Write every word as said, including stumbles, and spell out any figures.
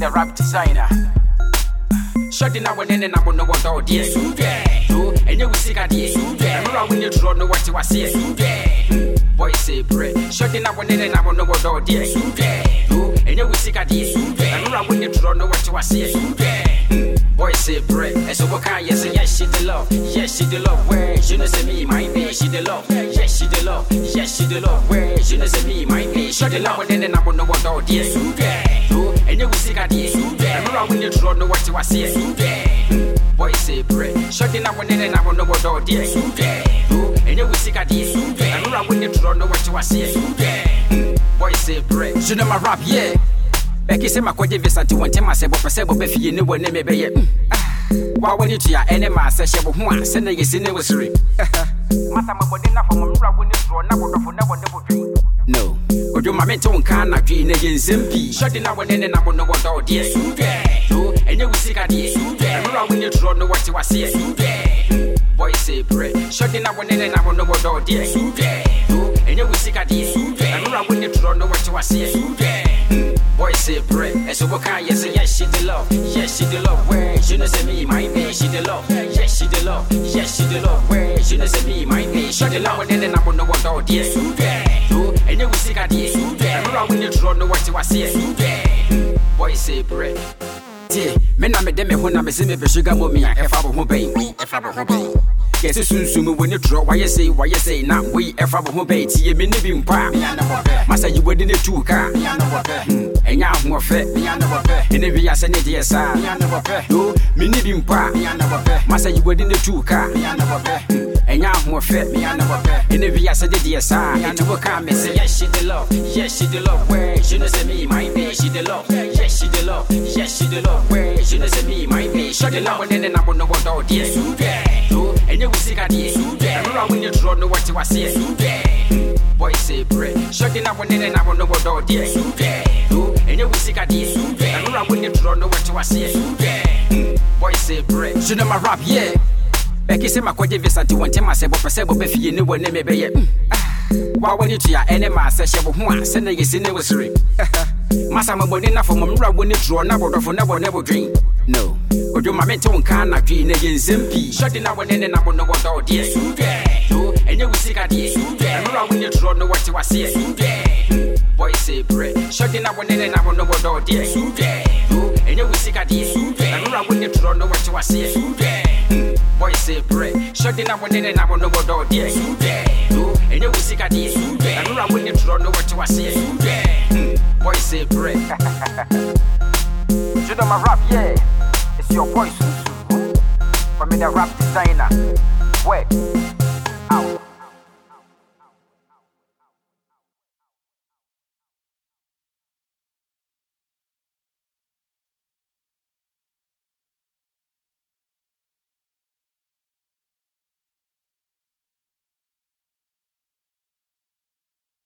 the rap designer. Shut in our name and I will know what all dear. And you will see a dear. I'm when you draw know what you are saying. Boy say bread. Shut in our name and I will know what all dear. And you will see a dear. I'm when you draw know what you are saying. Boy say bread. And so what can you say? Yes, she the love. Yes, she the love. Where you know say me, my baby, she the love. Yes, she the love. Yes, she the love. Where you know say me, my baby, shut in our name and I will know what all dear. And you will see a dear. I'm when you draw know what you are saying. Boy say bread. Shut in our name and I will know what all dear. And you will see a dear. I'm when you draw know what you are saying. Boy say bread. You know my rap, yeah. Becky say my quadri visa to one time I said, but for several beefy, you know what name be it. Why when you to your enemy, say, one, send a yes in the nursery. Master, my body enough from a when you draw now for never never dream. No, or do my mental can't dream again, Zimpi. Shut in our name and I will know what all dear. And you will see a dear. I'm when you draw know what you are saying. Boy say bread. Shut in our name and I will know what all dear. And you will see a dear. I'm when you draw know what you are saying. Boy say bread. And so what can you say? Yes, she the love. Yes, she the love. Where you know say me, my baby, she the love. Yes, she the love. Yes, she the love. Where you know say me, my baby, shut the love and then I will know what all dear. And you will see a dear. I'm when you draw know what you are saying. Boy say bread. Men na me dem me ho na me se me be sugar mommy a efa bo ho ben we efa bo ho ben yes soon soon when you draw why you say why you say na we efa bo ho ben tie me ne bi mpa masa you we dey two car enya ho fe ene bi ya se ne dey sa do me ne bi mpa masa you we dey two car enya ho fe ene bi ya se dey sa enti wo ka me say yes she the love yes she the love where you know say me my baby she the love yes she the love yes she the love where you know say me my baby shut the love and then I will know what all dear and you will see a dear I'm when you draw know what you are saying. Boy say bread shut the love and then I will know what all dear and you will see a dear I'm when you draw know what you are saying. Boy say bread you know my rap, yeah. Becky say my quadri visa to one time I said, but for several beefy, you know what name be it. Why when you to your enemy, say, she will send a yes in the nursery. Master, my body enough from a when you draw never for never never dream. No, or do my mental can't dream again, Zimpi. Shut in our name and I will know what all dear. And you will see a dear. I'm when you draw know what you are saying. Boy say bread. Shut in our name and I will know what all dear. And you will see a dear. I'm when you draw know what you are saying. Boy say bread. Shut in our name and I will know what all dear. And you will see a dear. I'm when you draw know what you are saying. Boy say bread. You know my rap, yeah. It's your boy Susu. For me the rap designer. Wait.